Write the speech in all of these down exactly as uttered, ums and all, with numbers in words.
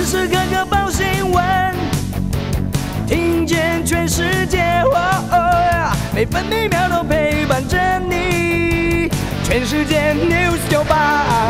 时刻刻报新闻，听见全世界，哦哦，每分每秒都陪伴着你。全世界 News 九八。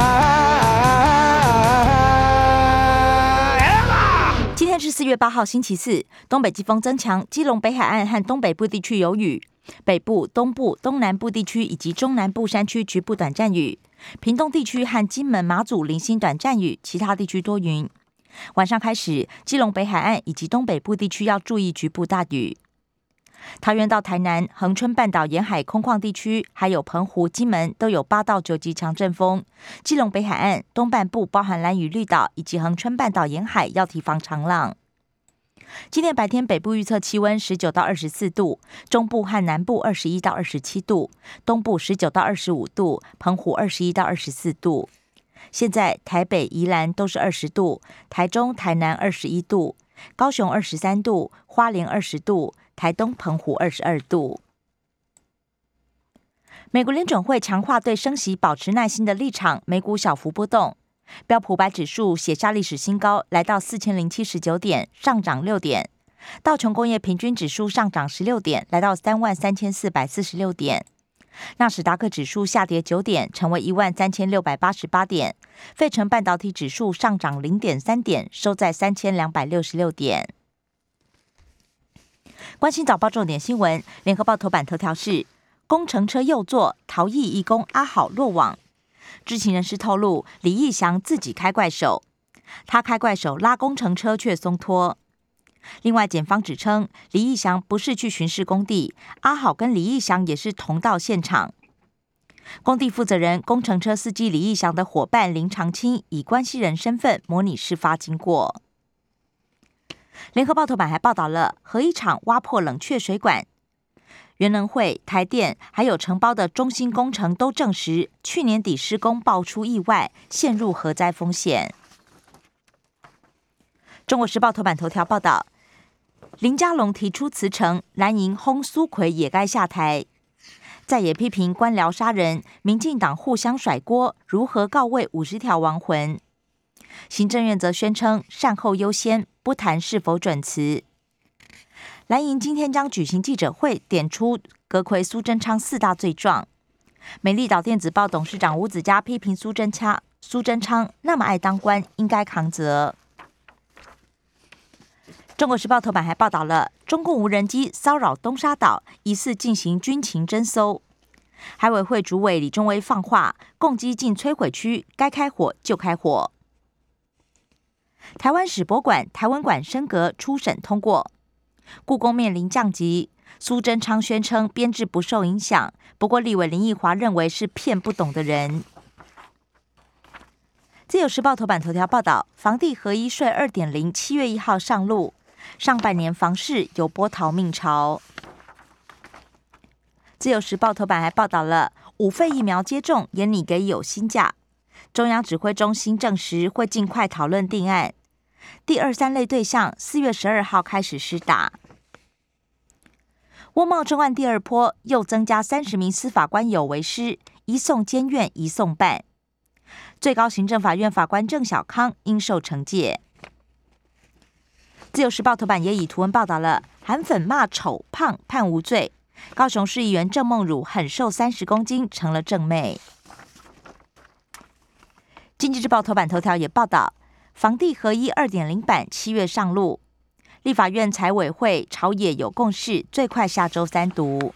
今天是四月八号，星期四。东北季风增强，基隆北海岸和东北部地区有雨，北部、东部、东南部地区以及中南部山区局部短暂雨。屏东地区和金门、马祖零星短暂雨，其他地区多云。晚上开始，基隆北海岸以及东北部地区要注意局部大雨。桃园到台南、恒春半岛沿海空旷地区，还有澎湖、金门都有八到九级强阵风。基隆北海岸东半部包含兰屿绿岛以及恒春半岛沿海要提防长浪。今天白天北部预测气温十九到二十四度，中部和南部二十一到二十七度，东部十九到二十五度，澎湖二十一到二十四度。现在台北、宜兰都是二十度，台中、台南二十一度，高雄二十三度，花莲二十度，台东、澎湖二十二度。美国联准会强化对升息保持耐心的立场，美股小幅波动。标普百指数写下历史新高，来到四千零七十九点，上涨六点。道琼工业平均指数上涨十六点，来到三万三千四百四十六点。纳史达克指数下跌九点，成为一万三千六百八十八点。费城半导体指数上涨零点三点，收在三千两百六十六点。关心早报重点新闻，联合报头版头条是工程车右座逃逸义工阿好落网。知情人士透露，李义祥自己开怪手，他开怪手拉工程车却松脱。另外，检方指称李义祥不是去巡视工地，阿好跟李义祥也是同到现场。工地负责人、工程车司机李义祥的伙伴林长青以关系人身份模拟事发经过。联合报头版还报道了核一厂挖破冷却水管，原能会、台电还有承包的中兴工程都证实，去年底施工爆出意外，陷入核灾风险。中国时报头版头条报道，林佳龙提出辞呈，蓝营轰苏揆也该下台。在野批评官僚杀人，民进党互相甩锅，如何告慰五十条亡魂？行政院则宣称善后优先，不谈是否准辞。蓝营今天将举行记者会，点出阁揆苏贞昌四大罪状。美丽岛电子报董事长吴子嘉批评苏贞昌，苏贞昌那么爱当官，应该扛责。中国时报头版还报道了中共无人机骚扰东沙岛，疑似进行军情侦搜。海委会主委李宗威放话，共机进摧毁区，该开火就开火。台湾史博馆台湾馆升格初审通过，故宫面临降级。苏贞昌宣称编制不受影响，不过立委林奕华认为是骗不懂的人。自由时报头版头条报道，房地合一税 二点零 七月一号上路，上半年房市有波逃命潮。自由时报头版还报道了五费疫苗接种也拟给有薪假，中央指挥中心证实会尽快讨论定案。第二三类对象四月十二号开始施打。窝贸重案第二波又增加三十名司法官有为师，一送监院一送办。最高行政法院法官郑小康应受惩戒。自由时报头版也以图文报道了韩粉骂丑胖判无罪，高雄市议员郑梦汝狠瘦三十公斤成了正妹。经济日报头版头条也报道，房地合一 二点零 版七月上路，立法院财委会朝野有共识，最快下周三读。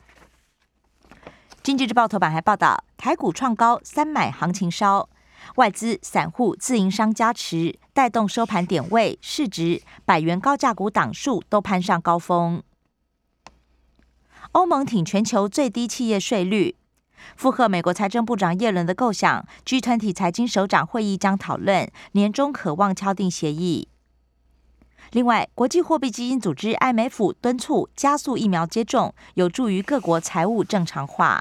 经济日报头版还报道，台股创高，三买行情烧，外资、散户、自营商加持，带动收盘点位、市值、百元高价股档数都攀上高峰。欧盟挺全球最低企业税率，附和美国财政部长耶伦的构想 ，G 二十 财经首长会议将讨论，年中可望敲定协议。另外，国际货币基金组织 I M F 敦促加速疫苗接种，有助于各国财务正常化。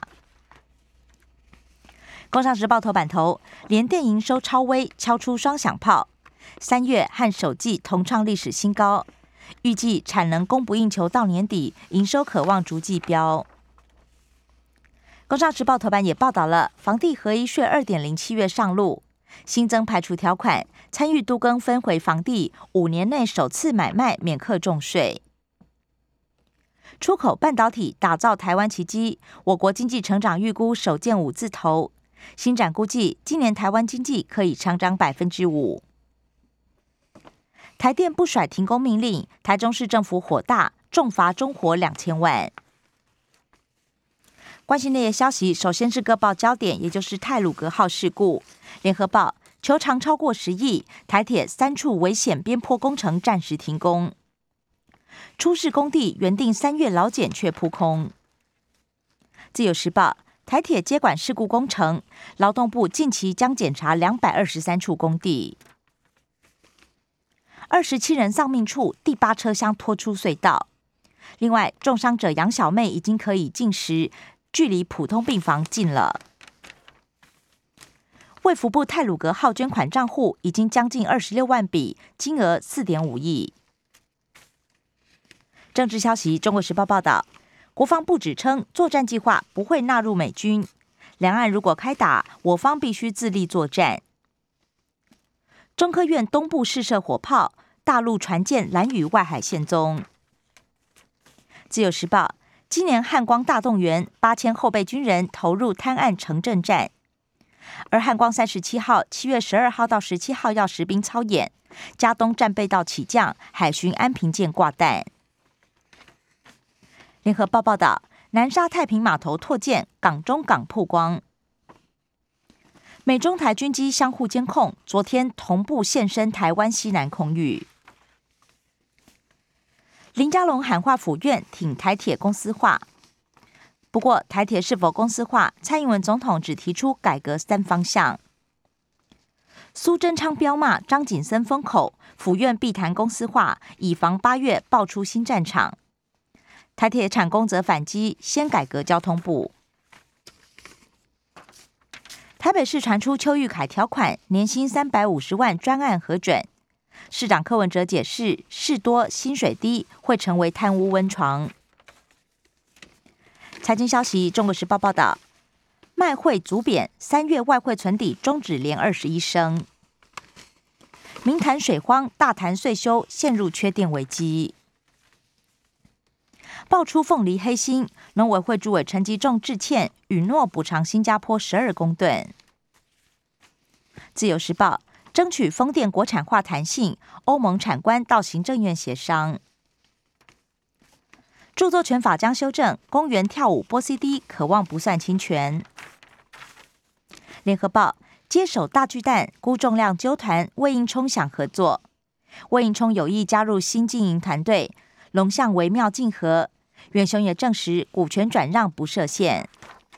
工商时报头版头，联电营收超威，敲出双响炮，三月和首季同创历史新高，预计产能供不应求，到年底营收可望逐季飙。工商时报头版也报道了房地合一税 二点零 七月上路， 新增排除条款，参与都更分回房地，五年内首次买卖免课重税。出口半导体打造台湾奇迹，我国经济成长预估首见五字头。新展估计，今年台湾经济可以成长百分之五。台电不甩停工命令，台中市政府火大，重罚中火两千万。关心内页消息，首先是各报焦点，也就是太鲁阁号事故。联合报，球场超过十亿，台铁三处危险边坡工程暂时停工。出事工地原定三月劳检却扑空。自由时报，台铁接管事故工程，劳动部近期将检查两百二十三处工地。二十七人丧命处，第八车厢拖出隧道。另外，重伤者杨小妹已经可以进食，距离普通病房近了。卫福部太鲁阁号捐款账户已经将近二十六万笔，金额四点五亿。政治消息，中国时报报道，国防部指称作战计划不会纳入美军，两岸如果开打，我方必须自立作战。中科院东部试射火炮，大陆船舰拦于外海现踪。自由时报，今年汉光大动员，八千后备军人投入滩岸城镇战。而汉光三十七号七月十二号到十七号要实兵操演，嘉东战备道起降，海巡安平舰挂弹。联合报报道，南沙太平码头拓建，港中港曝光。美中台军机相互监控，昨天同步现身台湾西南空域。林佳龙喊话府院挺台铁公司化，不过台铁是否公司化，蔡英文总统只提出改革三方向。苏贞昌彪骂张景森封口，府院必谈公司化，以防八月爆出新战场。台铁产工则反击，先改革交通部。台北市传出邱玉凯条款，年薪三百五十万专案核准。市长柯文哲解释，事多薪水低，会成为贪污温床。财经消息，中国时报报道，卖汇足贬，三月外汇存底终止连二十一升。明谈水荒，大谈税收，陷入缺电危机。爆出凤梨黑心，农委会主委陈吉仲致歉，允诺补偿新加坡十二公吨。自由时报，争取风电国产化弹性，欧盟产官到行政院协商。著作权法将修正，公园跳舞播 C D 可望不算侵权。联合报，接手大巨蛋，估重量纠团，魏应充想合作。魏应充有意加入新经营团队，龙象微妙竞合。远雄也证实股权转让不设限。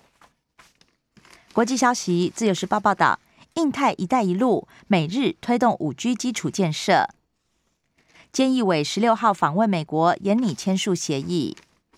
国际消息，自由时报报道，印太一带一路，美日推动 五 G 基础建设。菅义伟十六号访问美国，研拟签署协议。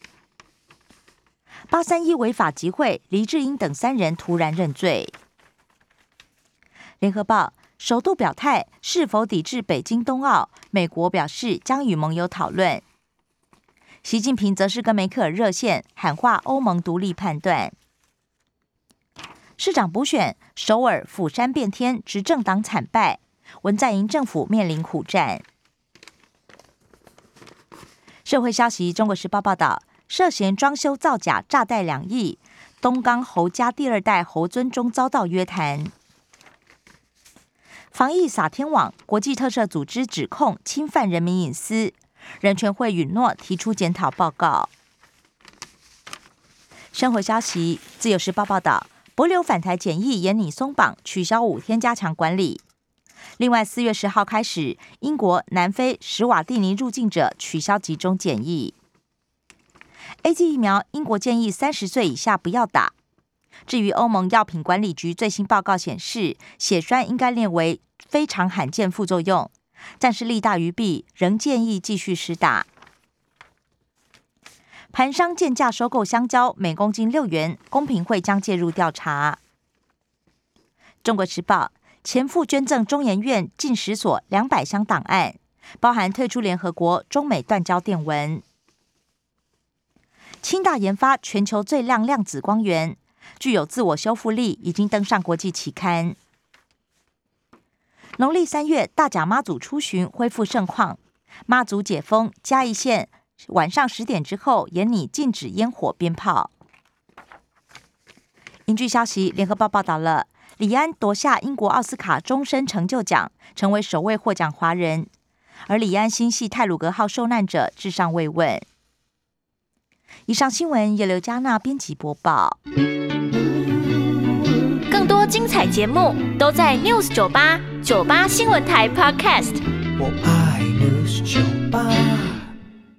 八三一违法集会，黎智英等三人突然认罪。联合报首度表态是否抵制北京冬奥，美国表示将与盟友讨论。习近平则是跟梅克尔热线，喊话欧盟独立判断。市长补选，首尔、釜山变天，执政党惨败，文在寅政府面临苦战。社会消息，中国时报报道，涉嫌装修造假诈贷两亿，东冈侯家第二代侯尊中遭到约谈。防疫撒天网，国际特赦组织指控侵犯人民隐私。人权会允诺提出检讨报告。生活消息，自由时报报道，帛琉返台检疫严拟松绑，取消五天加强管理。另外，四月十号开始，英国、南非、史瓦蒂尼入境者取消集中检疫。A Z 疫苗，英国建议三十岁以下不要打。至于欧盟药品管理局最新报告显示，血栓应该列为非常罕见副作用。但是利大于弊，仍建议继续施打。盘商贱价收购香蕉，每公斤六元，公平会将介入调查。中国时报，前副捐赠中研院近十所两百箱档案，包含退出联合国、中美断交电文。清大研发全球最亮量子光源，具有自我修复力，已经登上国际期刊。 农历三月，大甲妈祖出巡恢复盛况，妈祖解封，嘉义县晚上十点之后严拟禁止烟火鞭炮。英剧消息，联合报报道了，李安夺下英国奥斯卡终身成就奖，成为首位获奖华人。而李安新戏《太鲁阁号》受难者至上慰问。以上新闻由刘嘉娜编辑播报。 更多精彩节目都在 News 九八九八新闻台 Podcast。 我爱 News 九八。